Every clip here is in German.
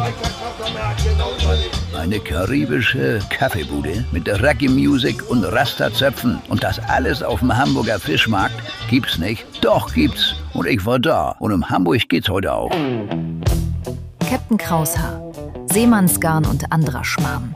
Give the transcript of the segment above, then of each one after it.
Eine karibische Kaffeebude mit Reggae-Musik und Rastazöpfen und das alles auf dem Hamburger Fischmarkt gibt's nicht. Doch gibt's. Und ich war da. Und um Hamburg geht's heute auch. Captain Kraushaar, Seemannsgarn und anderer Schmarrn.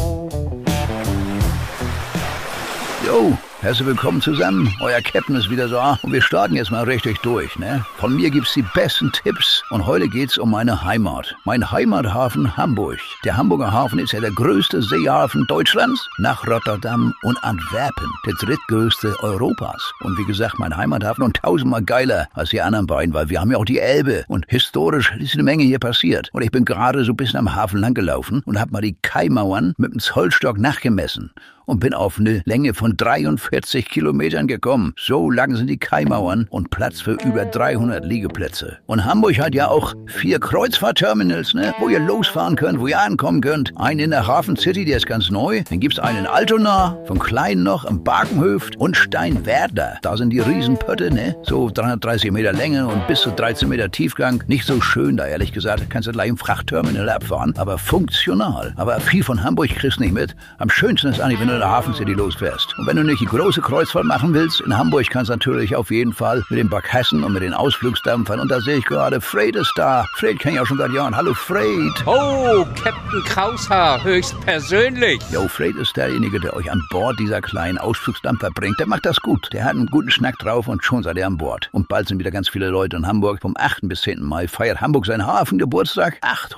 Jo, herzlich willkommen zusammen. Euer Captain ist wieder da und wir starten jetzt mal richtig durch, ne? Von mir gibt's die besten Tipps und heute geht's um meine Heimat. Mein Heimathafen Hamburg. Der Hamburger Hafen ist ja der größte Seehafen Deutschlands, nach Rotterdam und Antwerpen, der drittgrößte Europas. Und wie gesagt, mein Heimathafen und tausendmal geiler als die anderen beiden, weil wir haben ja auch die Elbe und historisch ist eine Menge hier passiert. Und ich bin gerade so ein bisschen am Hafen lang gelaufen und hab mal die Kaimauern mit dem Zollstock nachgemessen. Und bin auf eine Länge von 43 Kilometern gekommen. So lang sind die Kaimauern und Platz für über 300 Liegeplätze. Und Hamburg hat ja auch 4 Kreuzfahrtterminals, ne, wo ihr losfahren könnt, wo ihr ankommen könnt. Einen in der Hafen City, der ist ganz neu. Dann gibt's einen in Altona, von Klein noch, im Barkenhöft und Steinwerder. Da sind die Riesenpötte, ne, so 330 Meter Länge und bis zu 13 Meter Tiefgang. Nicht so schön da, ehrlich gesagt. Kannst du gleich im Frachtterminal abfahren, aber funktional. Aber viel von Hamburg kriegst du nicht mit. Am schönsten ist eigentlich, wenn du in der Hafen City losfährst. Und wenn du nicht die große Kreuzfahrt machen willst, in Hamburg kannst du natürlich auf jeden Fall mit den Barkassen und mit den Ausflugsdampfern. Und da sehe ich gerade, Fred ist da. Fred kenne ich auch schon seit Jahren. Hallo Fred. Oh, Captain Kraushaar, höchstpersönlich. Jo, Fred ist derjenige, der euch an Bord dieser kleinen Ausflugsdampfer bringt. Der macht das gut. Der hat einen guten Schnack drauf und schon seid ihr an Bord. Und bald sind wieder ganz viele Leute in Hamburg. Vom 8. bis 10. Mai feiert Hamburg seinen Hafengeburtstag.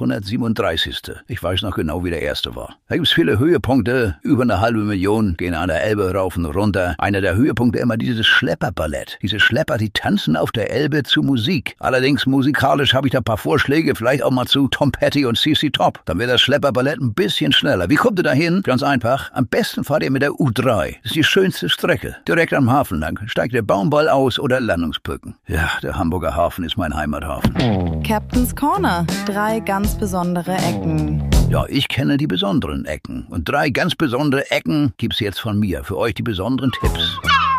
837. Ich weiß noch genau, wie der erste war. Da gibt es viele Höhepunkte. Über eine halbe Millionen gehen an der Elbe rauf und runter. Einer der Höhepunkte immer dieses Schlepperballett. Diese Schlepper, die tanzen auf der Elbe zu Musik. Allerdings musikalisch habe ich da ein paar Vorschläge, vielleicht auch mal zu Tom Petty und CC Top. Dann wird das Schlepperballett ein bisschen schneller. Wie kommt ihr da hin? Ganz einfach. Am besten fahrt ihr mit der U3. Das ist die schönste Strecke. Direkt am Hafen lang. Steigt der Baumball aus oder Landungsbrücken. Ja, der Hamburger Hafen ist mein Heimathafen. Captain's Corner. 3 ganz besondere Ecken. Ja, ich kenne die besonderen Ecken. Und 3 ganz besondere Ecken gibt's jetzt von mir. Für euch die besonderen Tipps.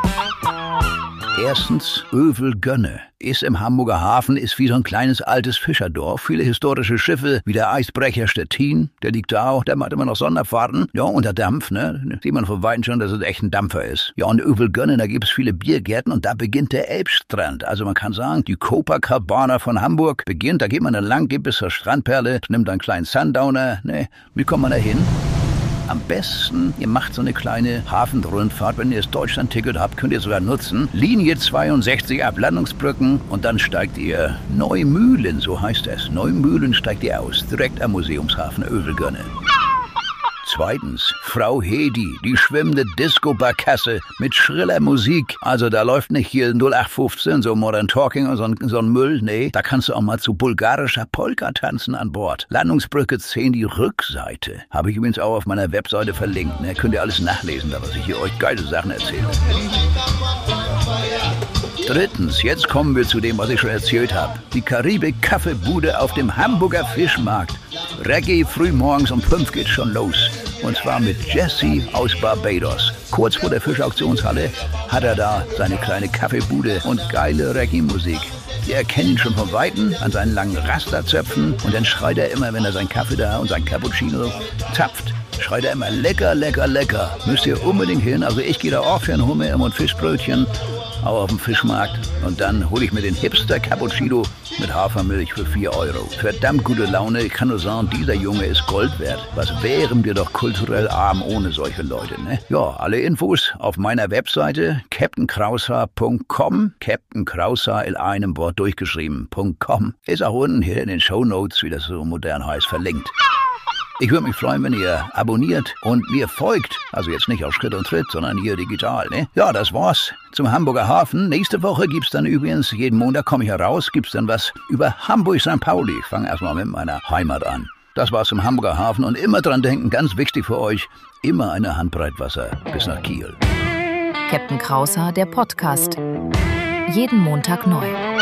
Erstens, Övelgönne. Ist im Hamburger Hafen, ist wie so ein kleines altes Fischerdorf. Viele historische Schiffe, wie der Eisbrecher Stettin, der liegt da auch, der macht immer noch Sonderfahrten. Ja, und der Dampf, ne, sieht man von Weitem schon, dass es echt ein Dampfer ist. Ja, und Övelgönne, da gibt es viele Biergärten und da beginnt der Elbstrand. Also man kann sagen, die Copacabana von Hamburg beginnt, da geht man dann lang, geht bis zur Strandperle, nimmt einen kleinen Sundowner, ne, wie kommt man da hin? Am besten, ihr macht so eine kleine Hafenrundfahrt. Wenn ihr das Deutschland-Ticket habt, könnt ihr sogar nutzen. Linie 62 ab Landungsbrücken und dann steigt ihr Neumühlen, so heißt es. Neumühlen steigt ihr aus, direkt am Museumshafen Övelgönne. Zweitens, Frau Hedi, die schwimmende Disco-Barkasse mit schriller Musik. Also da läuft nicht hier 0815, so Modern Talking und so ein Müll. Nee, da kannst du auch mal zu bulgarischer Polka tanzen an Bord. Landungsbrücke 10, die Rückseite. Habe ich übrigens auch auf meiner Webseite verlinkt. Ne? Könnt ihr alles nachlesen, da was ich hier euch geile Sachen erzähle. Drittens, jetzt kommen wir zu dem, was ich schon erzählt habe. Die Karibik-Kaffeebude auf dem Hamburger Fischmarkt. Reggae frühmorgens um 5 geht's schon los. Und zwar mit Jesse aus Barbados. Kurz vor der Fischauktionshalle hat er da seine kleine Kaffeebude und geile Reggae-Musik. Ihr erkennt ihn schon von Weitem an seinen langen Rastazöpfen und dann schreit er immer, wenn er seinen Kaffee da und sein Cappuccino zapft. Schreit er immer, lecker, lecker, lecker. Müsst ihr unbedingt hin. Also ich gehe da auch für ein Hummer und Fischbrötchen, auch auf dem Fischmarkt. Und dann hole ich mir den Hipster-Cappuccino mit Hafermilch für 4 €. Verdammt gute Laune. Ich kann nur sagen, dieser Junge ist Gold wert. Was wären wir doch kulturell arm ohne solche Leute, ne? Ja, alle Infos auf meiner Webseite captainkraushaar.com. Captain Kraushaar in einem Wort durchgeschrieben.com. Ist auch unten hier in den Shownotes, wie das so modern heißt, verlinkt. Ich würde mich freuen, wenn ihr abonniert und mir folgt. Also jetzt nicht auf Schritt und Tritt, sondern hier digital, ne? Ja, das war's zum Hamburger Hafen. Nächste Woche gibt's dann übrigens, jeden Montag komme ich heraus, gibt's dann was über Hamburg-St. Pauli. Ich fange erstmal mit meiner Heimat an. Das war's zum Hamburger Hafen und immer dran denken, ganz wichtig für euch, immer eine Handbreit Wasser bis nach Kiel. Captain Kraushaar, der Podcast. Jeden Montag neu.